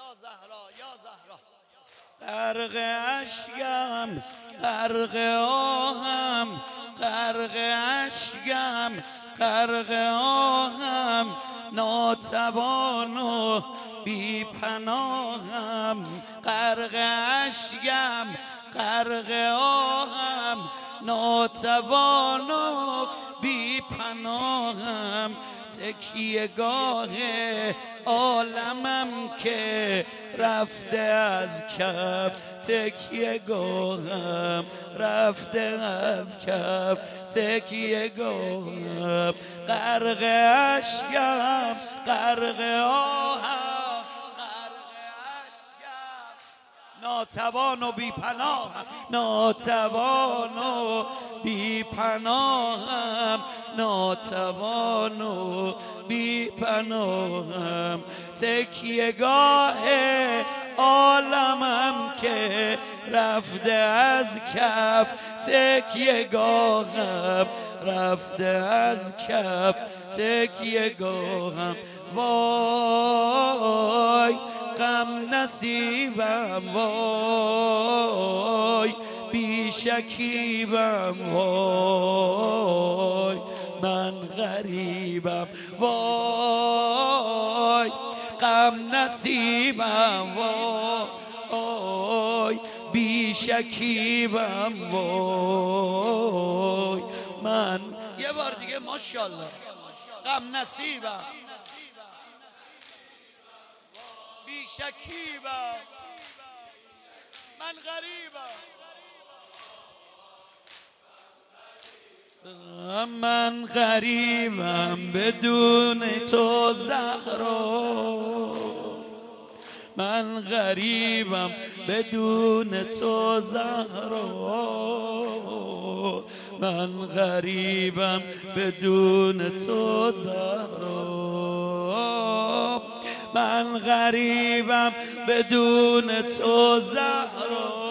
غرق اشکم غرق آهم غرق اشکم غرق آهم ناتوان و بی پناهم غرق اشکم غرق آهم ناتوان و بی پناهم تکیه گاه عالمم که رفته از کف تکیه گاهم رفته از کف تکیه گاهم غرق اشکم غرق آهم غرق اشکم ناتوان و بی پناهم ناتوان و بی پناهم ناتوان و بی پناهم تکیه گاه عالمم که رفته از کف تکیه گاهم رفته از کف تکیه گاهم وای غم نصیبم وای بی شکیبم وای من غریبم وای غم نصیبم وای بی شکیبم وای من یه بار دیگه ماشاءالله غم نصیبم بی شکیبم من غریبم من غریبم بدون تو زهرا من غریبم بدون تو زهرا من غریبم بدون تو زهرا من غریبم بدون تو زهرا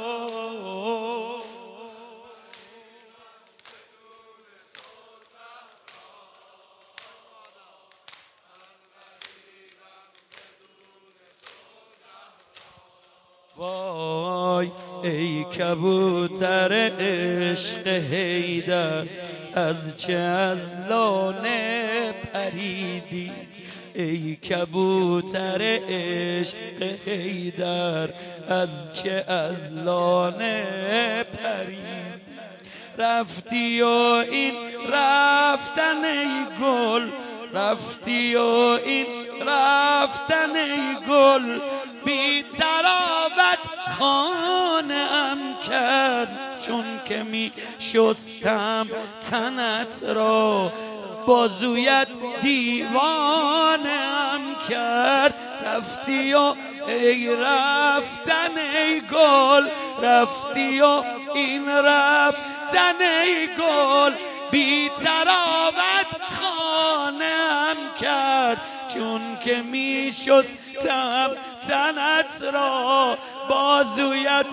وای ای کبوتر عشق حیدر از چه از لانه پریدی ای کبوتر عشق حیدر از چه از لانه پریدی رفتی و این رفتن ای گل رفتی و این رفتن ای گل بی تراوت خانه ام کرد چون که می شستم تنت را بازویت دیوانه ام کرد رفتی و ای رفتن ای گل رفتی و این رفتن ای گل بی تراوت خانه ام کرد چون که می شستم تنت را بازویت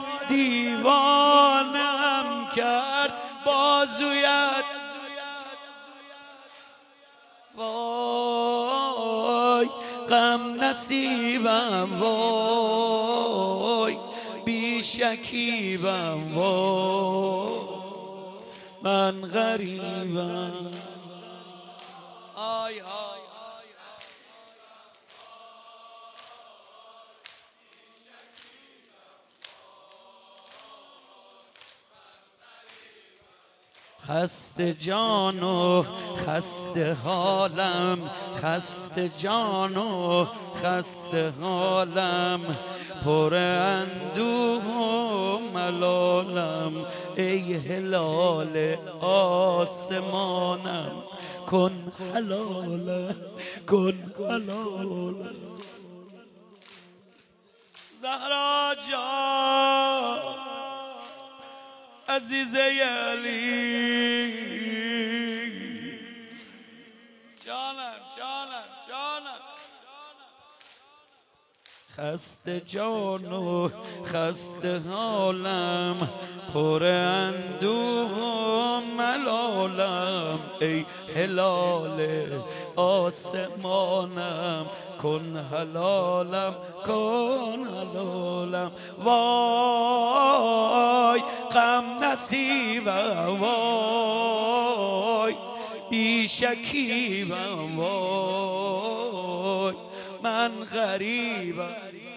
دیوانم کرد بازویت وای غم نصیبم وای بی شکیبم وای من غریبم آی آی خسته جان و خسته حالم خسته جان و خسته حالم پر اندوه و ملالم ای هلال آسمانم کن حلالم کن حلالم زهرا جان عزیزه علی جانم جانم جانم خسته جان و خسته حالم، پر اندوه و ملالم. ای هلال آسمانم کن حلالم، کن حلالم. وای غم نصیبم، وای بی شکیبم، وای من غریبم.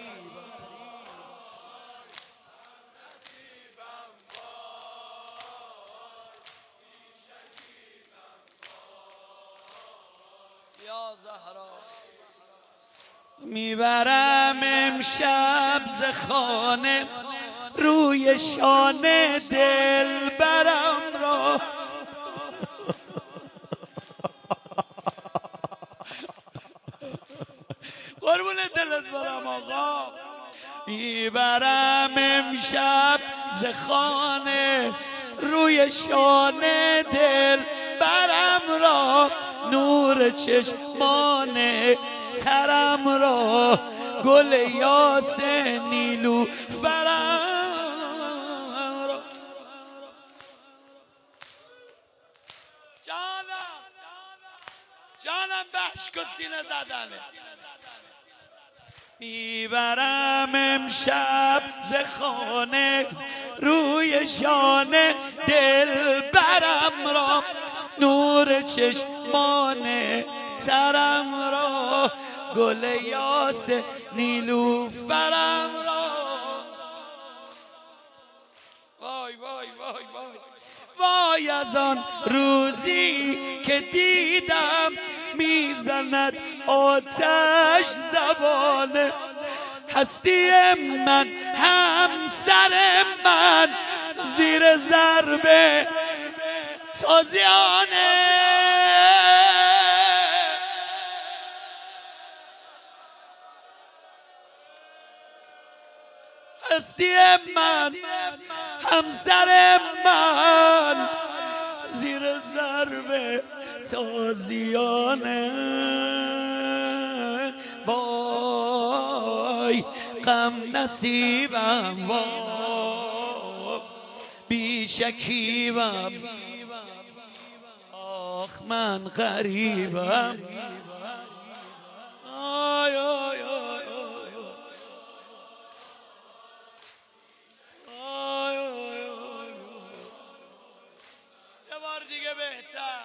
یا زهرا میبرم امشب ز خانه روی شانه دلبرم را. قربون دلت برم آقا. میبرم امشب ز خانه روی شانه دلبرم را، نور چشمان سرم را، گل یاس نیلو فرم را. جانم بشک و سینه زدنه. میبرم امشب ز خانه روی شانه دلبرم را، نور چشمان سرم را، گل یاس نیلوفرم را. وای وای وای وای وای از آن روزی که دیدم میزند آتش زبانه، هستی من همسر من زیر ضرب تازیانه. هستی من همسر من زیر ضرب تازیانه. وای غم نصیبم، وای بی شکیبم، آخ من غریبم. آی آی آی آی آی آی. یه بار دیگه بهتر.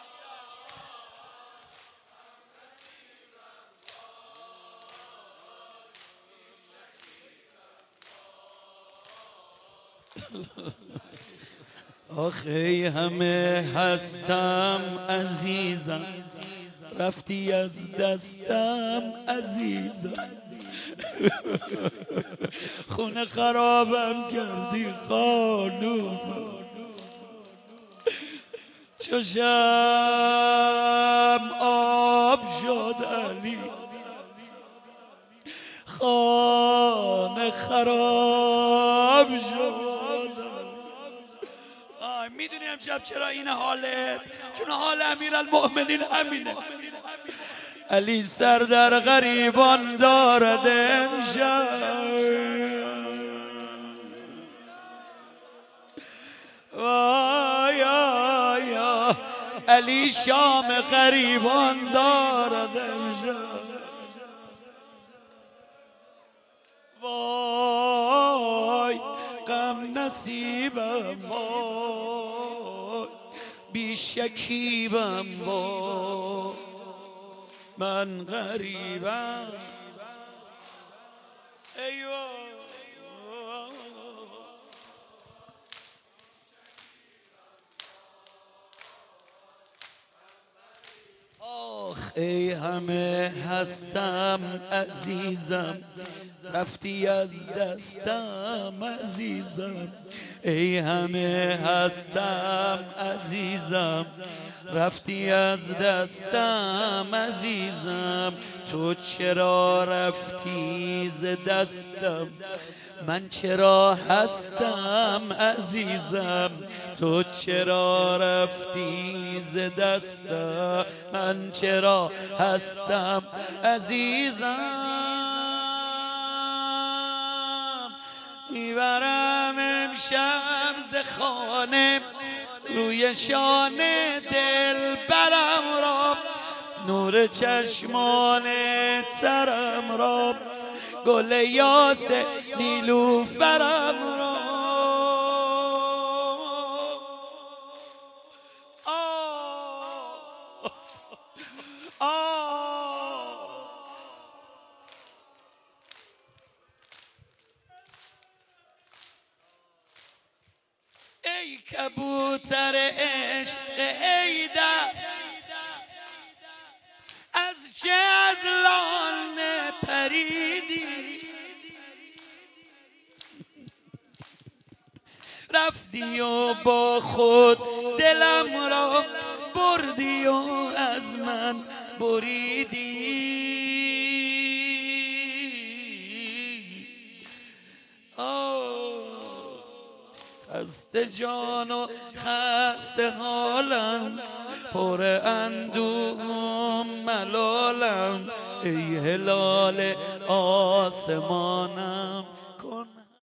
آخه همه هستم عزیزم، رفتی از دستم عزیزم. خونه خرابم کردی خانوم، چشم آب شد علی، خانه خراب شد. میدونی امشب چرا این حالت؟ چون حال امیرالمؤمنین همینه. علی سر در غریبان دارد امشب، وای یا علی شام غریبان دارد امشب. وای غم نصیبم، وای بی شکیبم، وای من غریبم. ایوه آخ ای همه هستم عزیزم، رفتی از دستم عزیزم. ای همه هستم عزیزم، رفتی از دستم عزیزم. تو چرا رفتی ز دستم، من چرا هستم عزیزم. تو چرا رفتی ز دستم، من چرا هستم عزیزم. میبرم امشب ز خانه روی شانه دل برم را نور چشمان ترم را گل یاس نیلوفرم را ای کبوتر عشق حیدر از چه از لانه پریدی رفتی و با خود دلم را بردی و از من بریدی خسته جان و خسته حالم پر اندوهم ملالم ای هلال آسمانم کن